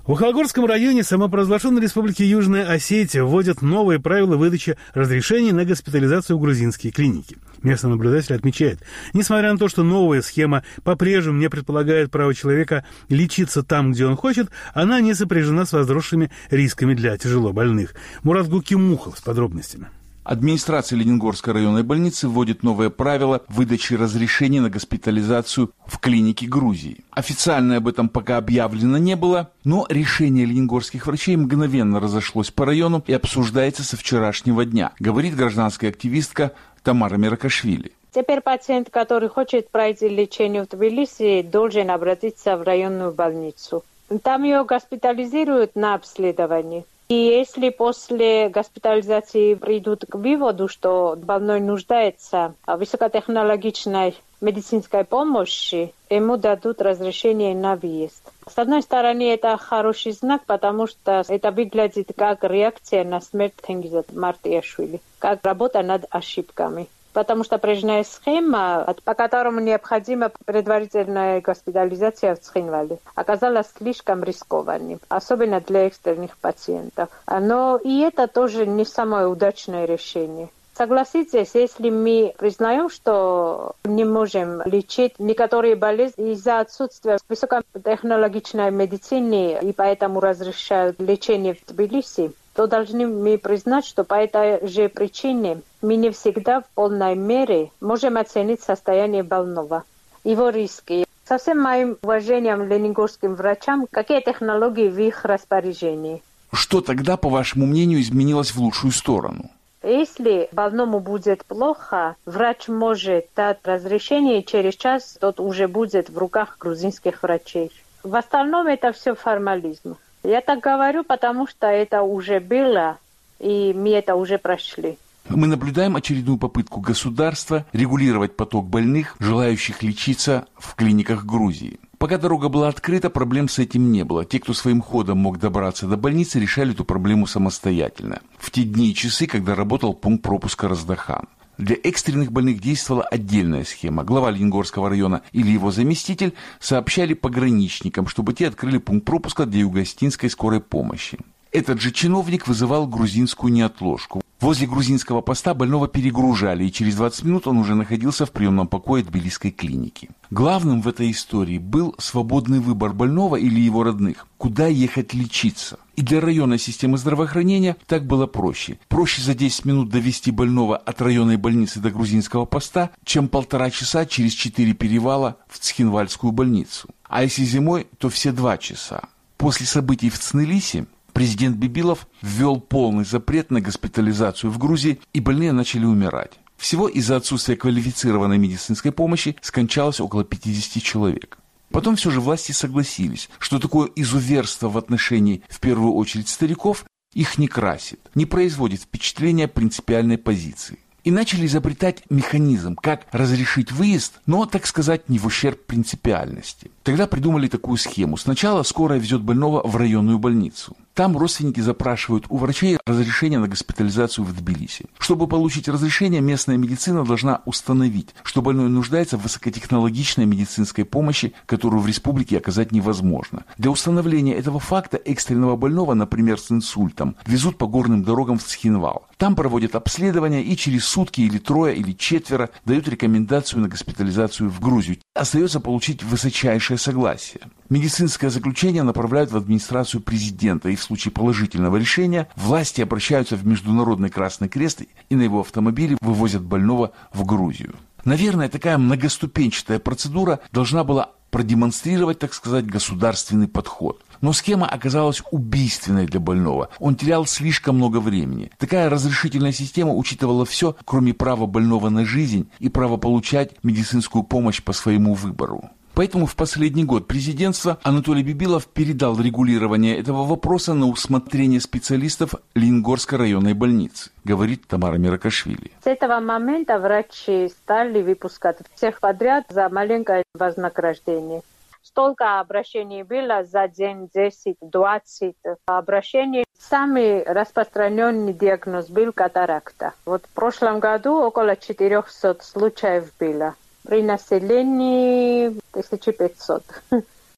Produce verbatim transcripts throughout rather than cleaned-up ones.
В Холгорском районе самопровозглашенной республики Южная Осетия вводят новые правила выдачи разрешений на госпитализацию в грузинские клиники. Местный наблюдатель отмечает, несмотря на то, что новая схема по-прежнему не предполагает право человека лечиться там, где он хочет, она не сопряжена с возросшими рисками для тяжелобольных. Мурат Гукимухов с подробностями. Администрация Лениногорской районной больницы вводит новые правила выдачи разрешений на госпитализацию в клинике Грузии. Официально об этом пока объявлено не было, но решение лениногорских врачей мгновенно разошлось по району и обсуждается со вчерашнего дня, говорит гражданская активистка Тамара Миракашвили. Теперь пациент, который хочет пройти лечение в Тбилиси, должен обратиться в районную больницу. Там ее госпитализируют на обследование. И если после госпитализации придут к выводу, что больной нуждается в высокотехнологичной медицинской помощи, ему дадут разрешение на въезд. С одной стороны, это хороший знак, потому что это выглядит как реакция на смерть Тенгиза Мартияшвили, как работа над ошибками. Потому что прежняя схема, по которому необходима предварительная госпитализация в Цхинвале, оказалась слишком рискованной, особенно для экстренных пациентов. Но и это тоже не самое удачное решение. Согласитесь, если мы признаем, что не можем лечить некоторые болезни из-за отсутствия высокотехнологичной медицины и поэтому разрешают лечение в Тбилиси, то должны мы признать, что по этой же причине мы не всегда в полной мере можем оценить состояние больного, его риски. Со всем моим уважением лениногорским врачам, какие технологии в их распоряжении. Что тогда, по вашему мнению, изменилось в лучшую сторону? Если больному будет плохо, врач может дать разрешение, и через час тот уже будет в руках грузинских врачей. В остальном это все формализм. Я так говорю, потому что это уже было, и мы это уже прошли. Мы наблюдаем очередную попытку государства регулировать поток больных, желающих лечиться в клиниках Грузии. Пока дорога была открыта, проблем с этим не было. Те, кто своим ходом мог добраться до больницы, решали эту проблему самостоятельно. В те дни и часы, когда работал пункт пропуска Раздахан. Для экстренных больных действовала отдельная схема. Глава Лениногорского района или его заместитель сообщали пограничникам, чтобы те открыли пункт пропуска для югоостинской скорой помощи. Этот же чиновник вызывал грузинскую неотложку. Возле грузинского поста больного перегружали, и через двадцать минут он уже находился в приемном покое тбилисской клиники. Главным в этой истории был свободный выбор больного или его родных, куда ехать лечиться. И для районной системы здравоохранения так было проще. Проще за десять минут довести больного от районной больницы до грузинского поста, чем полтора часа через четыре перевала в Цхинвальскую больницу. А если зимой, то все два часа. После событий в Цнелисе президент Бибилов ввел полный запрет на госпитализацию в Грузии, и больные начали умирать. Всего из-за отсутствия квалифицированной медицинской помощи скончалось около пятьдесят человек. Потом все же власти согласились, что такое изуверство в отношении, в первую очередь, стариков, их не красит, не производит впечатления принципиальной позиции. И начали изобретать механизм, как разрешить выезд, но, так сказать, не в ущерб принципиальности. Тогда придумали такую схему. Сначала скорая везет больного в районную больницу. Там родственники запрашивают у врачей разрешение на госпитализацию в Тбилиси. Чтобы получить разрешение, местная медицина должна установить, что больной нуждается в высокотехнологичной медицинской помощи, которую в республике оказать невозможно. Для установления этого факта экстренного больного, например, с инсультом, везут по горным дорогам в Цхинвал. Там проводят обследование и через сутки или трое, или четверо дают рекомендацию на госпитализацию в Грузию. Остается получить высочайшее согласие. Медицинское заключение направляют в администрацию президента, и в случае положительного решения власти обращаются в Международный Красный Крест и на его автомобиле вывозят больного в Грузию. Наверное, такая многоступенчатая процедура должна была продемонстрировать, так сказать, государственный подход. Но схема оказалась убийственной для больного. Он терял слишком много времени. Такая разрешительная система учитывала все, кроме права больного на жизнь и права получать медицинскую помощь по своему выбору. Поэтому в последний год президентства Анатолий Бибилов передал регулирование этого вопроса на усмотрение специалистов Лениногорской районной больницы, говорит Тамара Миракашвили. С этого момента врачи стали выпускать всех подряд за маленькое вознаграждение. Столько обращений было за день, десять-двадцать обращений. Самый распространенный диагноз был катаракта. Вот в прошлом году около четыреста случаев было. При населении тысяча пятьсот.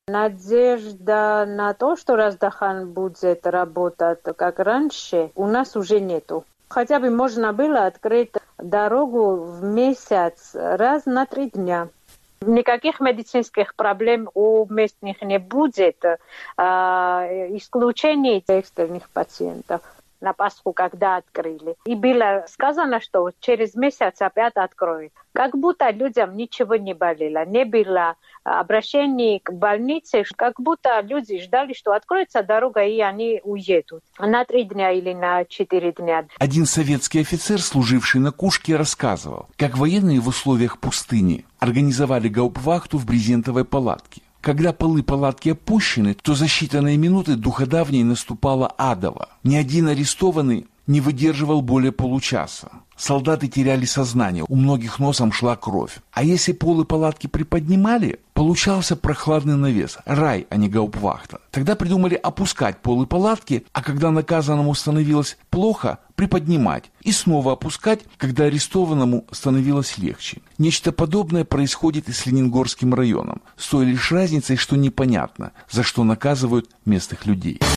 Надежда на то, что Раздахан будет работать как раньше, у нас уже нету. Хотя бы можно было открыть дорогу в месяц раз на три дня. Никаких медицинских проблем у местных не будет, а, исключение экстренных пациентов. На Пасху, когда открыли. И было сказано, что через месяц опять откроют. Как будто людям ничего не болело. Не было обращений к больнице, как будто люди ждали, что откроется дорога, и они уедут. На три дня или на четыре дня. Один советский офицер, служивший на Кушке, рассказывал, как военные в условиях пустыни организовали гауптвахту в брезентовой палатке. Когда полы палатки опущены, то за считанные минуты духодавней наступала адово. Ни один арестованный не выдерживал более получаса. Солдаты теряли сознание, у многих носом шла кровь. А если полы палатки приподнимали, получался прохладный навес, рай, а не гауптвахта. Тогда придумали опускать полы палатки, а когда наказанному становилось плохо, приподнимать. И снова опускать, когда арестованному становилось легче. Нечто подобное происходит и с Лениногорским районом. С той лишь разницей, что непонятно, за что наказывают местных людей.